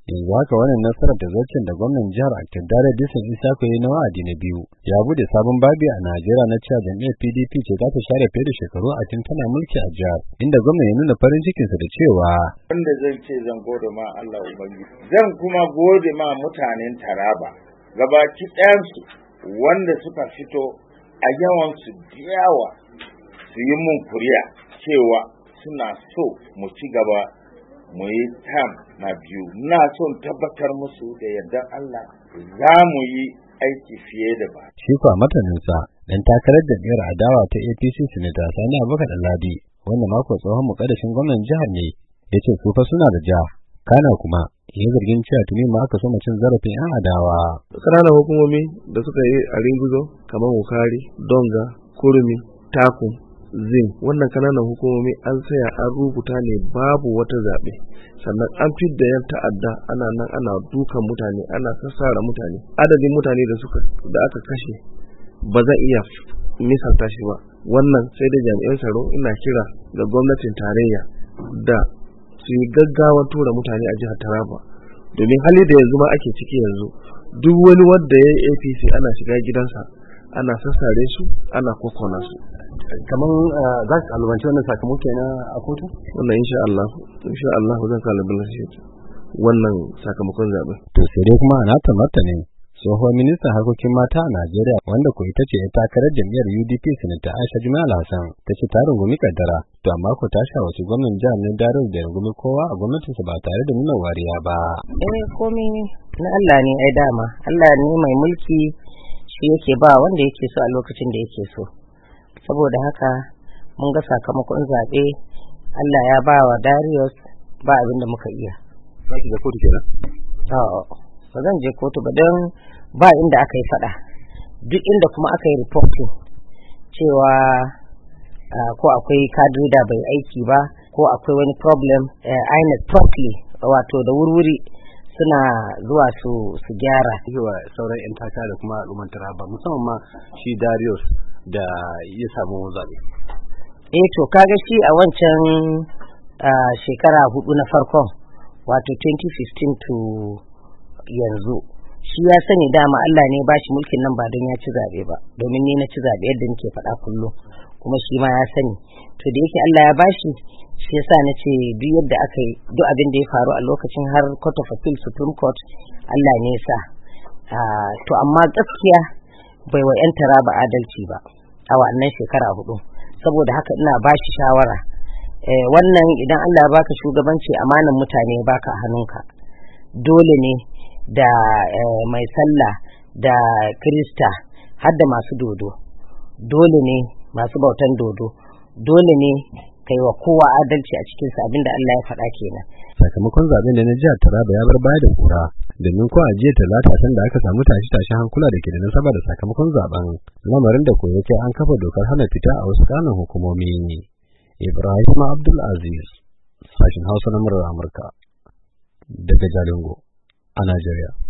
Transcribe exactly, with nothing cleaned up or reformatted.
yanzu haka wannan nasarar da zarcen da gwamnan jihar Aktadare Disan Isako ya na wa'adi na biyu ya bude sabon babi a Najeriya na cewa jam'iyyar P D P ce za ta share fiye da shekaru a tun tana mulki a jihar, inda gwamnan ya nuna farin cikinsa da cewa wanda zan ce zan gode ma Allah Ubangiji, zan kuma gode ma mutanen Taraba gabaki ɗayansu wanda suka fito a yawansu da yawa su yi mun kuriya cewa suna so mu ci gaba mu yi tam na biyu. Na son tabbatar musu da yardar Allah za mu yi aiki fiye da ba. Shi kuwa mataninsa dan takarar jam'iyyar adawa ta A P C Senator Sani Abubakar Ladi, wanda mako tsohon mukaddashin gwamnan jihar ne, ya ce su fa suna da ja, kana kuma ya zargin cewa tuni ma aka so cin zarafin 'yan adawa. Ƙananan hukumomi da suka yi a Ringuzo kamar Wukari, Donga, Kurmi, Takum, Zin, wannan kananan hukumomi an tsaya an rubuta ne babu wata zaɓe, sannan an fidda yan ta'adda ana nan ana dukan mutane, ana sassara mutane. Adadin mutane da suka da aka kashe ba zan iya misalta shi ba. Wannan sai da jami'an tsaro ina kira ga gwamnatin tarayya da su yi gaggawa tura mutane a jihar Taraba, domin hali da yanzu ma ake ciki yanzu duk wani wanda ya yi A P C ana shiga gidansa ana sassare su ana kokona su. Kamar za ka kalubanci wannan sakamako kenan a kotu? Wannan insha Allah insha Allah zan kalubalanci wannan sakamakon zaɓe. To sai dai kuma a nata martanin tsohuwar ministan harkokin mata a Najeriya wanda ko ita ce ya takarar jam'iyyar U D P Senator Aisha Jummai Hassan ta ce ta rungumi kaddara, to amma ko ta shawarci gwamnan jihar ne Darius da rungumi kowa a gwamnatinsa ba tare da nuna wariya ba. Eh komai na Allah ne ai dama, Allah ne mai mulki, shi yake ba wanda yake so a lokacin da yake so. Saboda haka mun ga sakamakon zaɓe, Allah ya ba wa Darius ba abin da muka iya. Za ki ga kotu kenan? A'a, ba zan je kotu ba don ba inda aka yi faɗa. Duk inda kuma aka yi reporting cewa ko akwai kadri da bai aiki ba ko akwai wani problem, I N E C promptly wato da wurwuri suna zuwa su su gyara. Yawa sauran 'yan takara da kuma al'ummar Taraba musamman ma shi Darius da ya samu zaɓe. Eh to kaga shi a wancan shekara hudu na farkon wato twenty fifteen to yanzu shi ya sani dama Allah ne ba shi mulkin nan ba don ya ci zaɓe ba, domin ni na ci zaɓe yadda nake faɗa kullum, kuma shi ma ya sani. To da yake Allah ya bashi, shi yasa na ce duk yadda aka yi duk abin da ya faru a lokacin har Court of Appeal Supreme Court Allah ne ya sa. To amma gaskiya bai wa 'yan Taraba adalci ba a wannan shekara hudu, saboda haka ina ba shi shawara wannan idan Allah ya baka shugabanci amanan mutane ya baka a hannunka, dole ne da mai sallah da Kirista har da masu dodo, dole ne masu bautan dodo, dole ne kai wa kowa adalci a cikin sa, abinda Allah ya faɗa kenan. Sakamakon zaben da na jihar Taraba ya bar baya da kura, domin ko a jiya Talata san da aka samu tashi-tashi hankula da ke da nasaba da sakamakon zaben, lamarin da koyo kai an kafa dokar hana fita a wasu ƙananan hukumomi. Ibrahim Abdul Aziz, sashin Hausa na murar Amurka daga Jalingo a Najeriya.